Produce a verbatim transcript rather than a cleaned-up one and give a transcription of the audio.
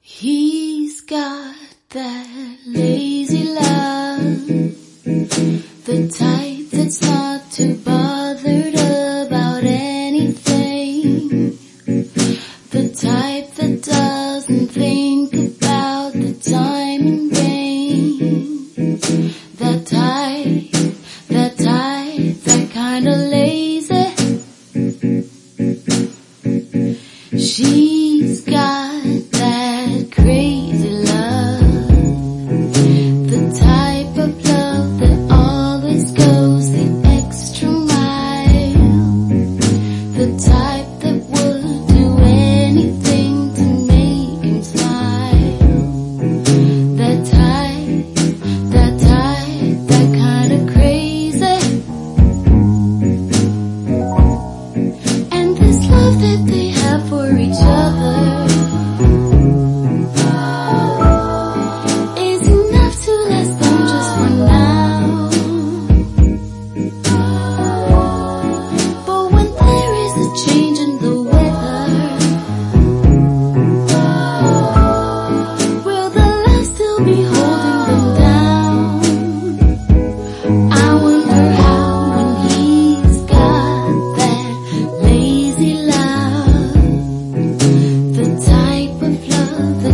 He's got that lazy love, the type that's not too bothered about anything, the type that doesn't think about the time and rain, that type, that type, that kind of lazy. She's got that crazy love, the type of love that always goes the extra mile, the type that would do anything to make him smile, that type, that type, that kind of crazy. And this love that they have for each other is enough to last them just for now. But when there is a change in the weather, will the love still be holding them down? I wonder how, when he's got that lazy love, the type of love that